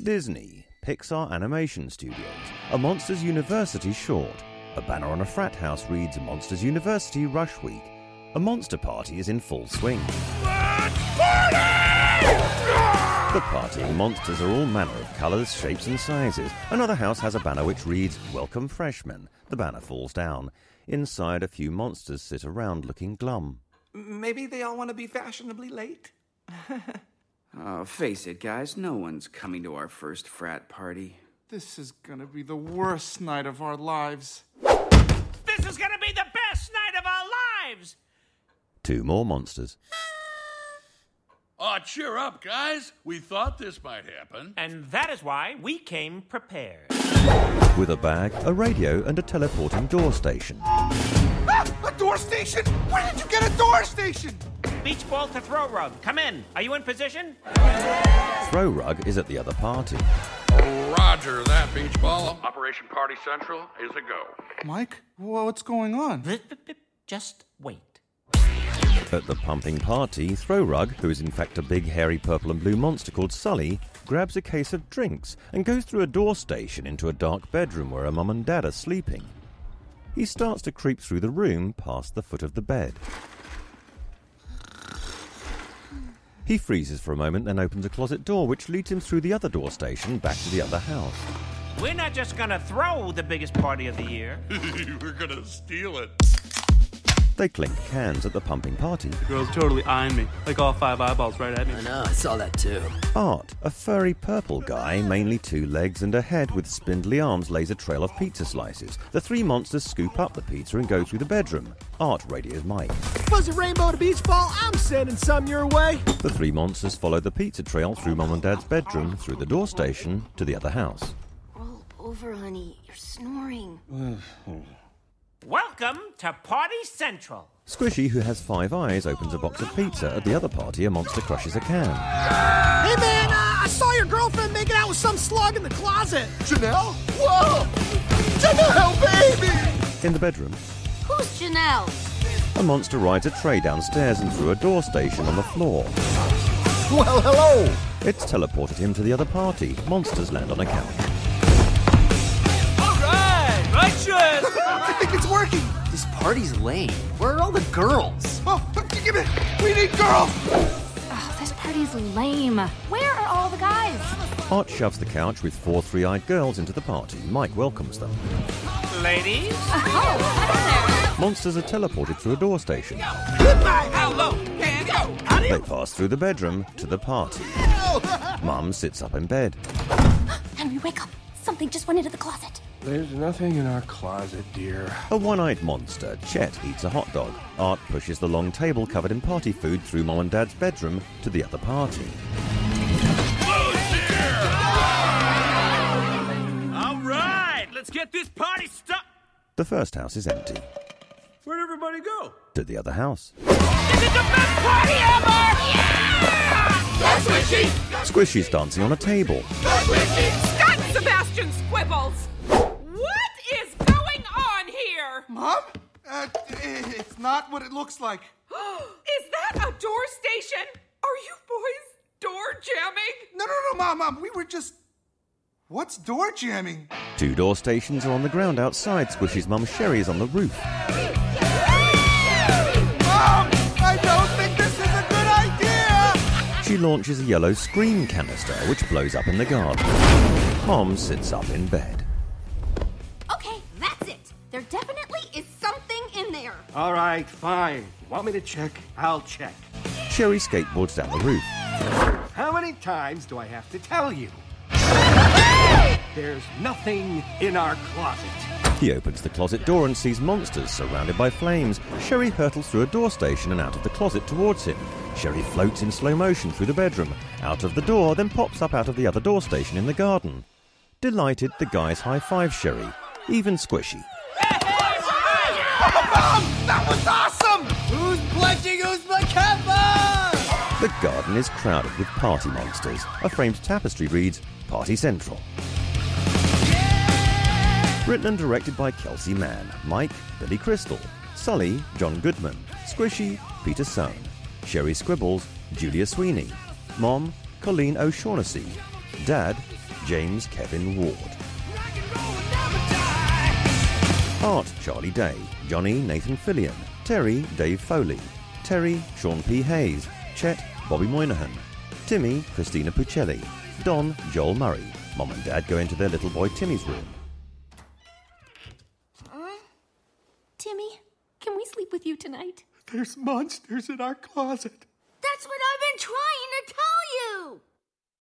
Disney, Pixar Animation Studios, a Monsters University short. A banner on a frat house reads Monsters University Rush Week. A monster party is in full swing. Let's party! The partying monsters are all manner of colours, shapes and sizes. Another house has a banner which reads Welcome Freshmen. The banner falls down. Inside, a few monsters sit around looking glum. Maybe they all want to be fashionably late? Oh, face it, guys. No one's coming to our first frat party. This is gonna be the worst night of our lives. This is gonna be the best night of our lives! 2 more monsters. Oh, cheer up, guys. We thought this might happen. And that is why we came prepared. With a bag, a radio and a teleporting door station. Ah! A door station? Where did you get a door station? Beach ball to throw rug. Come in. Are you in position? Throw rug is at the other party. Roger that, beach ball. Operation Party Central is a go. Mike, what's going on? Just wait. At the pumping party, Throw Rug, who is in fact a big hairy purple and blue monster called Sully, grabs a case of drinks and goes through a door station into a dark bedroom where her mum and dad are sleeping. He starts to creep through the room past the foot of the bed. He freezes for a moment, then opens a closet door which leads him through the other door station back to the other house. We're not just gonna throw the biggest party of the year. We're gonna steal it. They clink cans at the pumping party. The girl's totally eyeing me, like all 5 eyeballs right at me. I know, I saw that too. Art, a furry purple guy, mainly 2 legs and a head with spindly arms, lays a trail of pizza slices. The 3 monsters scoop up the pizza and go through the bedroom. Art radios Mike. Fuzzy rainbow to beach ball, I'm sending some your way. The 3 monsters follow the pizza trail through Mum and Dad's bedroom, through the door station, to the other house. Roll over, honey. You're snoring. Welcome to Party Central. Squishy, who has 5 eyes, opens a box of pizza. At the other party, a monster crushes a can. Hey man, I saw your girlfriend making out with some slug in the closet. Janelle? Whoa! Janelle, baby! In the bedroom, Who's Janelle? a monster rides a tray downstairs and through a door station on the floor. Well, hello! It's teleported him to the other party. Monsters land on a couch. All right, right choice. I think it's working. This party's lame. Where are all the girls? Oh, give it! We need girls! Oh, this party's lame. Where are all the guys? Art shoves the couch with 4 3-eyed girls into the party. Mike welcomes them. Ladies. Oh, hi Monsters are teleported through a door station. Goodbye! Hello! Can go! They pass through the bedroom to the party. Mum sits up in bed. there. Henry, wake up. Something just went into the closet. There's nothing in our closet, dear. A one-eyed monster, Chet, eats a hot dog. Art pushes the long table covered in party food through Mum and Dad's bedroom to the other party. All right, let's get this party started. The first house is empty. Where'd everybody go? To the other house. This is the best party ever! Yeah! That's Squishy! Squishy's dancing on a table. Scott Sebastian Squibbles! What is going on here? Mom? It's not what it looks like. Is that a door station? Are you boys door jamming? No, Mom. We were just... What's door jamming? 2 door stations are on the ground outside. Squishy's mum Sherry is on the roof. Mom! I don't think this is a good idea! She launches a yellow scream canister, which blows up in the garden. Mom sits up in bed. Okay, that's it. There definitely is something in there. All right, fine. You want me to check? I'll check. Sherry skateboards down the roof. How many times do I have to tell you? There's nothing in our closet. He opens the closet door and sees monsters surrounded by flames. Sherry hurtles through a door station and out of the closet towards him. Sherry floats in slow motion through the bedroom, out of the door, then pops up out of the other door station in the garden. Delighted, the guys high-five Sherry, even Squishy. Mom! That was awesome! Who's pledging Uzbekistan? The garden is crowded with party monsters. A framed tapestry reads, Party Central. Written and directed by Kelsey Mann, Mike, Billy Crystal, Sully, John Goodman, Squishy, Peter Sohn, Sherry Scribbles, Julia Sweeney, Mom, Colleen O'Shaughnessy, Dad, James Kevin Ward. Art, Charlie Day. Johnny, Nathan Fillion. Terry, Dave Foley. Terry, Sean P. Hayes. Chet, Bobby Moynihan. Timmy, Christina Puccelli. Don, Joel Murray. Mom and Dad go into their little boy Timmy's room. Timmy, can we sleep with you tonight? There's monsters in our closet. That's what I've been trying to tell you!